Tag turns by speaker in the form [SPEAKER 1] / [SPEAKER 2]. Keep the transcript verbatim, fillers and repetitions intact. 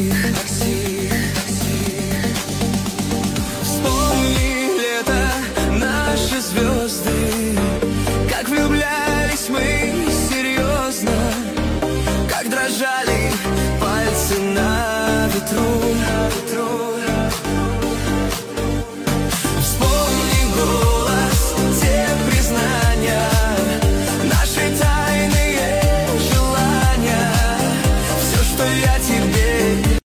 [SPEAKER 1] такси, такси. Вспомни лето, наши звезды, как влюблялись мы серьезно, как дрожали пальцы на ветру, на ветру.